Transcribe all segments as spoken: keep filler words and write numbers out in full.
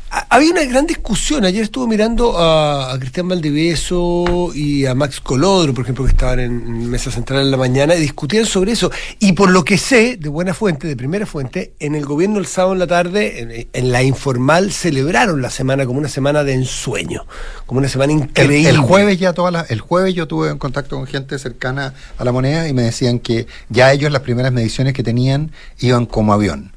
Había una gran discusión. Ayer estuve mirando a, a Cristian Valdivieso y a Max Colodro, por ejemplo, que estaban en Mesa Central en la mañana, y discutían sobre eso. Y por lo que sé, de buena fuente, de primera fuente, en el gobierno el sábado en la tarde, en, en la informal, celebraron la semana como una semana de ensueño, como una semana increíble. El, el jueves ya toda la, el jueves yo tuve en contacto con gente cercana a la moneda y me decían que ya ellos las primeras mediciones que tenían iban como avión.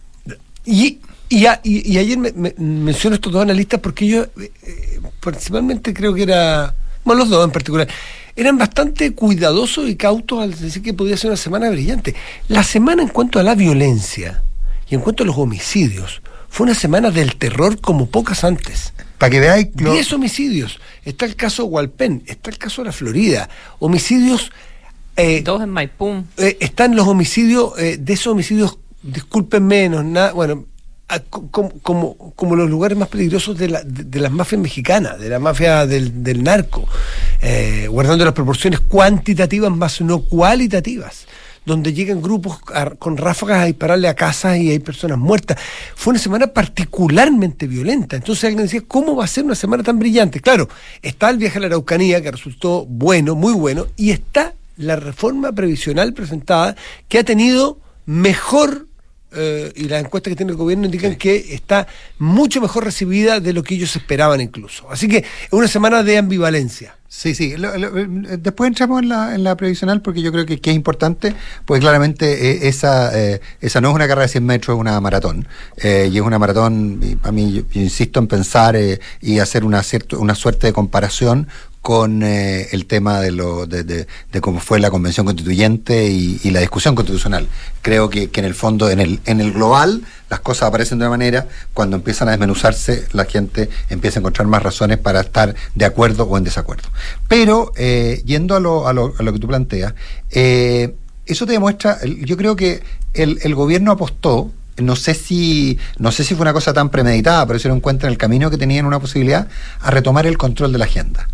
Y Y, a, y, y ayer me, me, menciono estos dos analistas porque ellos, eh, principalmente creo que era, bueno, los dos en particular, eran bastante cuidadosos y cautos al decir que podía ser una semana brillante. La semana en cuanto a la violencia y en cuanto a los homicidios, fue una semana del terror como pocas antes. Para que veáis... Lo... diez homicidios. Está el caso Hualpén, está el caso de la Florida. Homicidios... Eh, dos en Maipú. Eh, están los homicidios, eh, de esos homicidios, disculpen menos, nada, bueno... Como, como, como los lugares más peligrosos de, la, de, de las mafias mexicanas, de la mafia del, del narco, eh, guardando las proporciones cuantitativas más no cualitativas, donde llegan grupos a, con ráfagas a dispararle a casas y hay personas muertas. Fue una semana particularmente violenta. Entonces alguien decía, ¿cómo va a ser una semana tan brillante? Claro, está el viaje a la Araucanía, que resultó bueno, muy bueno, y está la reforma previsional presentada, que ha tenido mejor... Uh, y las encuestas que tiene el gobierno indican sí. que está mucho mejor recibida de lo que ellos esperaban incluso. Así que es una semana de ambivalencia. Sí, sí. Lo, lo, después entramos en la, en la previsional porque yo creo que, que es importante, pues claramente eh, esa eh, esa no es una carrera de cien metros, es una maratón. Eh, y es una maratón, y a mí yo, yo insisto en pensar eh, y hacer una, cierto, una suerte de comparación con eh, el tema de lo de, de, de cómo fue la convención constituyente y, y la discusión constitucional. Creo que, que en el fondo, en el en el global, las cosas aparecen de una manera, cuando empiezan a desmenuzarse, la gente empieza a encontrar más razones para estar de acuerdo o en desacuerdo. Pero, eh, yendo a lo, a, lo, a lo que tú planteas, eh, eso te demuestra, yo creo que el, el gobierno apostó, no sé si no sé si fue una cosa tan premeditada, pero se dieron cuenta en el camino que tenían una posibilidad a retomar el control de la agenda.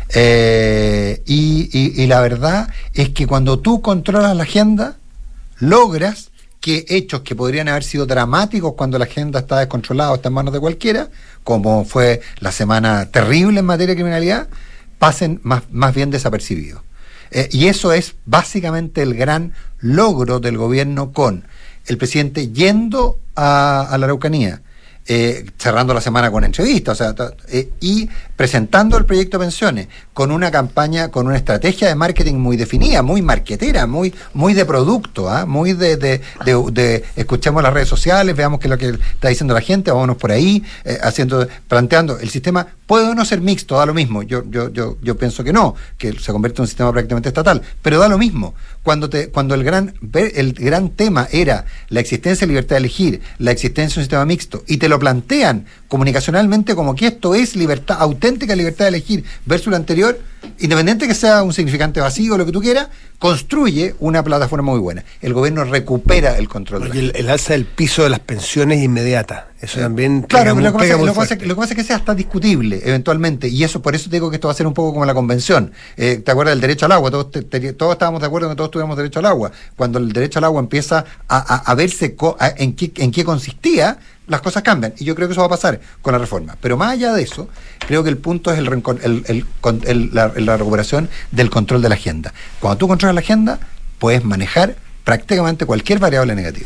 Eh, y, y, y la verdad es que cuando tú controlas la agenda, logras que hechos que podrían haber sido dramáticos cuando la agenda está descontrolada o está en manos de cualquiera, como fue la semana terrible en materia de criminalidad, pasen más, más bien desapercibidos. Eh, y eso es básicamente el gran logro del gobierno, con el presidente yendo a, a la Araucanía, Eh, cerrando la semana con entrevistas, o sea, eh, y presentando el proyecto de pensiones con una campaña, con una estrategia de marketing muy definida, muy marquetera, muy muy de producto, ¿eh? muy de, de, de, de escuchemos las redes sociales, veamos qué es lo que está diciendo la gente, vámonos por ahí, eh, haciendo, planteando, el sistema puede o no ser mixto, da lo mismo, yo, yo, yo, yo pienso que no, que se convierte en un sistema prácticamente estatal, pero da lo mismo, cuando te, cuando el gran, el gran tema era la existencia de libertad de elegir, la existencia de un sistema mixto, y te lo plantean comunicacionalmente como que esto es libertad, auténtica libertad de elegir versus lo anterior, independiente que sea un significante vacío o lo que tú quieras, construye una plataforma muy buena. El gobierno recupera el control. Oye, el, el alza del piso de las pensiones inmediata, eso eh, también claro, pega, lo, que pasa, lo, que pasa, lo que pasa es que sea hasta discutible eventualmente, y eso por eso te digo que esto va a ser un poco como la convención. Eh, ¿te acuerdas del derecho al agua? Todos, te, te, todos estábamos de acuerdo en que todos tuviéramos derecho al agua. Cuando el derecho al agua empieza a, a, a verse co, a, en, qué, en qué consistía, las cosas cambian, y yo creo que eso va a pasar con la reforma. Pero más allá de eso, creo que el punto es el, el, el, el, la, la recuperación del control de la agenda. Cuando tú controlas la agenda, puedes manejar prácticamente cualquier variable negativa.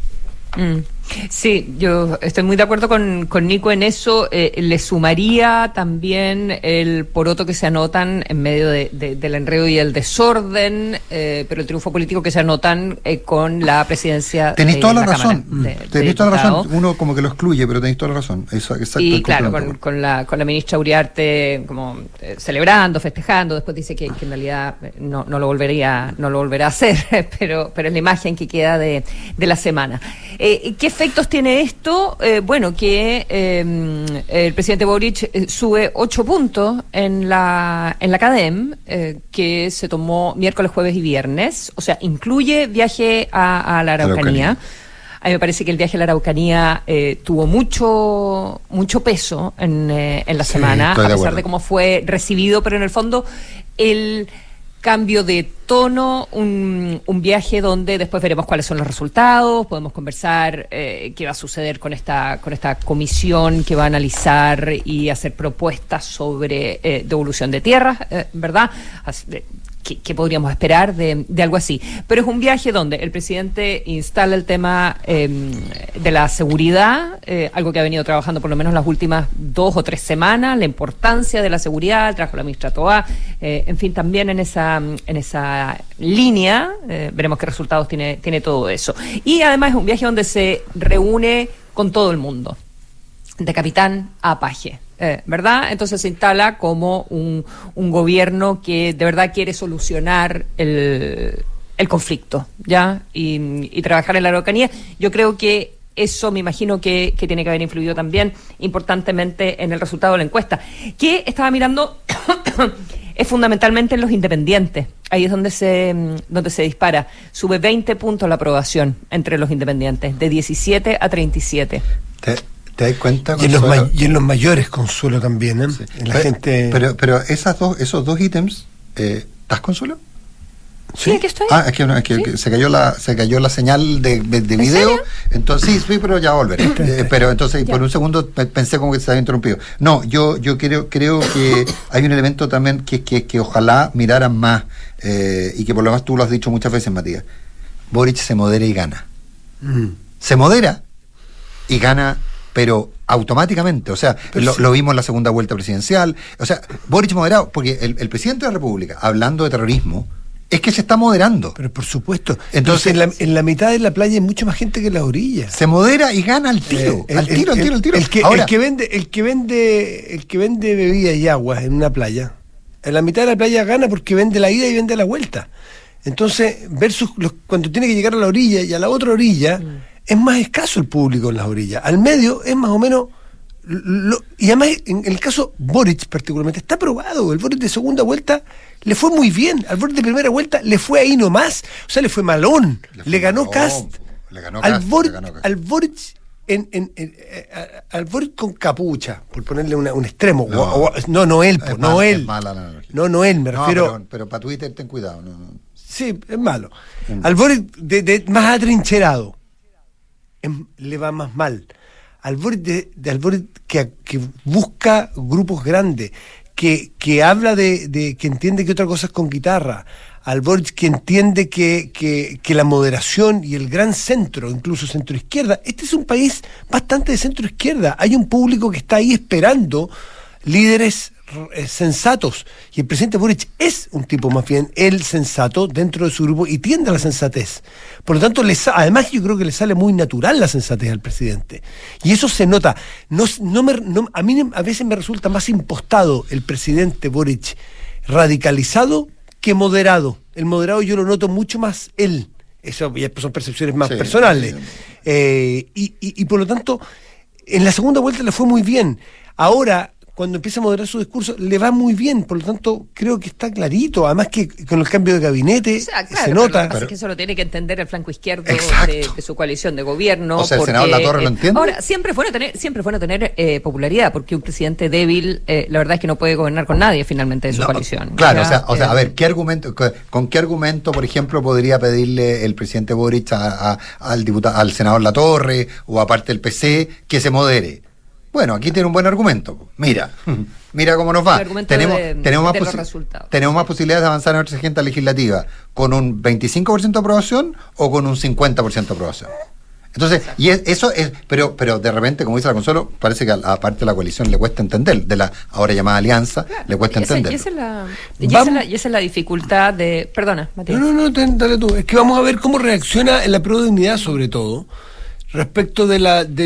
Mm. Sí, yo estoy muy de acuerdo con, con Nico en eso. Eh, le sumaría también el poroto que se anotan en medio de, de, del enredo y el desorden, eh, pero el triunfo político que se anotan eh, con la presidencia. Tenéis toda la, la razón. De, tenéis toda la razón. Uno como que lo excluye, pero tenéis toda la razón. Eso, exacto, y claro, con, con la con la ministra Uriarte como eh, celebrando, festejando. Después dice que, que en realidad no, no lo volvería no lo volverá a hacer, pero pero es la imagen que queda de, de la semana. Eh, ¿Qué efectos tiene esto? Eh, bueno, que eh, el presidente Boric eh, sube ocho puntos en la en la CADEM, eh, que se tomó miércoles, jueves y viernes, o sea, incluye viaje a, a la Araucanía. Araucanía. A mí me parece que el viaje a la Araucanía eh, tuvo mucho mucho peso en, eh, en la sí, semana, a pesar de, de cómo fue recibido, pero en el fondo el cambio de tono, un, un viaje donde después veremos cuáles son los resultados, podemos conversar eh, qué va a suceder con esta con esta comisión que va a analizar y hacer propuestas sobre eh, devolución de tierras, eh, ¿verdad? Así, de, ¿Qué, ¿Qué podríamos esperar de, de algo así? Pero es un viaje donde el presidente instala el tema eh, de la seguridad, eh, algo que ha venido trabajando por lo menos las últimas dos o tres semanas, la importancia de la seguridad, trajo la ministra Toá, eh, en fin, también en esa en esa línea, eh, veremos qué resultados tiene, tiene todo eso. Y además es un viaje donde se reúne con todo el mundo, de capitán a paje. Eh, ¿Verdad? Entonces se instala como un, un gobierno que de verdad quiere solucionar el, el conflicto, ¿ya? Y, y trabajar en la Araucanía. Yo creo que eso me imagino que, que tiene que haber influido también importantemente en el resultado de la encuesta, que estaba mirando es fundamentalmente en los independientes. Ahí es donde se donde se dispara. Sube veinte puntos la aprobación entre los independientes, de diecisiete a treinta y siete. ¿Te, te das cuenta? Y en, los may- y en los mayores, Consuelo, también, ¿eh? Sí. En la pero, gente... pero, pero esas dos, esos dos ítems, eh, ¿estás, Consuelo? Sí, aquí estoy. Ah, es que, es que, ¿Sí? que se cayó la se cayó la señal de, de, de video. ¿En serio? Entonces sí, sí, pero ya volveré. eh, pero entonces ya. Por un segundo pensé como que se había interrumpido. No, yo yo creo creo que hay un elemento también que que, que ojalá miraran más eh, y que por lo menos tú lo has dicho muchas veces, Matías. Boric se modera y gana. Mm. Se modera y gana, pero automáticamente. O sea, lo, sí. lo vimos en la segunda vuelta presidencial. O sea, Boric moderado, porque el, el presidente de la República, hablando de terrorismo, es que se está moderando. Pero por supuesto. Entonces, en la, en la mitad de la playa hay mucha más gente que en la orilla. Se modera y gana al tiro. Eh, al, tiro el, al tiro, al tiro, el que, Ahora, el que vende, el que vende, el que vende bebidas y aguas en una playa, en la mitad de la playa gana porque vende la ida y vende la vuelta. Entonces, versus los, cuando tiene que llegar a la orilla y a la otra orilla, mm. es más escaso el público en las orillas. Al medio es más o menos. Lo, y además, en el caso Boric particularmente, está probado. El Boric de segunda vuelta le fue muy bien. Al Boric de primera vuelta le fue ahí nomás. O sea, le fue malón. Le, fue le ganó malón, Cast. Le ganó al, Cast, Boric, le ganó Cast. Al Boric en, en, en, eh, al Boric con capucha, por ponerle una, un extremo. No, o, o, no, no él, po, no mal, él. No, no él, me no, refiero. Pero, pero para Twitter ten cuidado. No, no. Sí, es malo. Mm. Al Boric de, de, más atrincherado es, le va más mal. Al Boric, de, de, al Boric que, que busca grupos grandes, que, que habla de, de, que entiende que otra cosa es con guitarra, al Boric que entiende que, que, que la moderación y el gran centro, incluso centro izquierda, este es un país bastante de centro izquierda, hay un público que está ahí esperando líderes eh, sensatos, y el presidente Boric es un tipo más bien el sensato dentro de su grupo y tiende a la sensatez. Por lo tanto, les, además yo creo que le sale muy natural la sensatez al presidente, y eso se nota. No, no me, no, a mí a veces me resulta más impostado el presidente Boric radicalizado que moderado. El moderado yo lo noto mucho más él. Eso ya son percepciones más sí, personales. Sí. Eh, y, y, y por lo tanto, en la segunda vuelta le fue muy bien. Ahora, cuando empieza a moderar su discurso, le va muy bien, por lo tanto, creo que está clarito, además que con el cambio de gabinete, o sea, claro, se nota. Lo que pasa es que eso lo tiene que entender el flanco izquierdo de, de su coalición de gobierno. O sea, porque, el senador Latorre lo entiende. Ahora, siempre es bueno tener, siempre es bueno tener eh, popularidad, porque un presidente débil, eh, la verdad es que no puede gobernar con nadie finalmente de su no, coalición. Claro, ya, o sea, o sea, a ver, ¿qué argumento, con qué argumento, por ejemplo, podría pedirle el presidente Boric a, a, al diputado, al senador Latorre, o aparte el P C, que se modere? Bueno, aquí tiene un buen argumento. Mira, mira cómo nos va. Tenemos, de, tenemos, de más posi- tenemos más posibilidades de avanzar en nuestra agenda legislativa con un veinticinco por ciento de aprobación o con un cincuenta por ciento de aprobación. Entonces, exacto. Y es, eso es, pero pero de repente, como dice la Consuelo, parece que a, a parte de la coalición le cuesta entender, de la ahora llamada alianza, claro, le cuesta entender. Y esa es la, y esa es la, y esa es la dificultad de... Perdona, Matías. No, no, no, dale tú. Es que vamos a ver cómo reacciona la Prodignidad, sobre todo, respecto de la... De